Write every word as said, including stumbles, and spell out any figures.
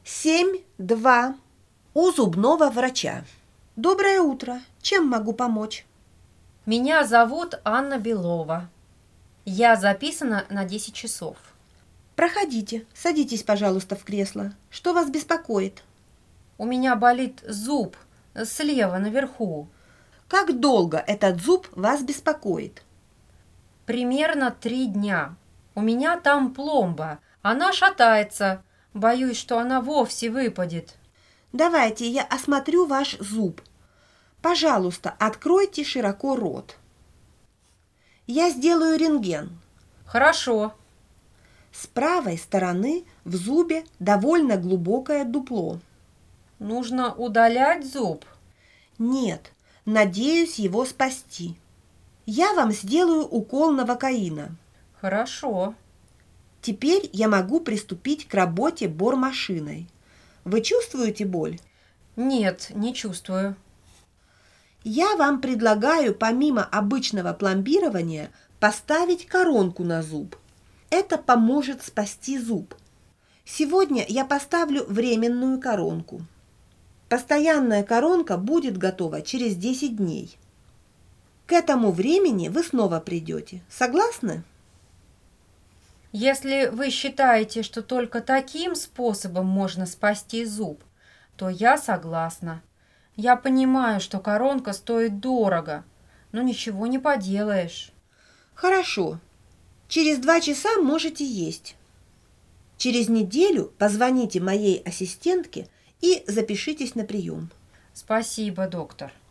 семь два у зубного врача. Доброе утро. Чем могу помочь? Меня зовут Анна Белова. Я записана на десять часов. Проходите, садитесь, пожалуйста, в кресло. Что вас беспокоит? У меня болит зуб слева наверху. Как долго этот зуб вас беспокоит? Примерно три дня. У меня там пломба. Она шатается. Боюсь, что она вовсе выпадет. Давайте я осмотрю ваш зуб. Пожалуйста, откройте широко рот. Я сделаю рентген. Хорошо. С правой стороны в зубе довольно глубокое дупло. Нужно удалять зуб? Нет, надеюсь его спасти. Я вам сделаю укол новокаина. Хорошо. Теперь я могу приступить к работе бормашиной. Вы чувствуете боль? Нет, не чувствую. Я вам предлагаю помимо обычного пломбирования поставить коронку на зуб. Это поможет спасти зуб. Сегодня я поставлю временную коронку. Постоянная коронка будет готова через десять дней. К этому времени вы снова придете. Согласны? Если вы считаете, что только таким способом можно спасти зуб, то я согласна. Я понимаю, что коронка стоит дорого, но ничего не поделаешь. Хорошо. Через два часа можете есть. Через неделю позвоните моей ассистентке и запишитесь на прием. Спасибо, доктор.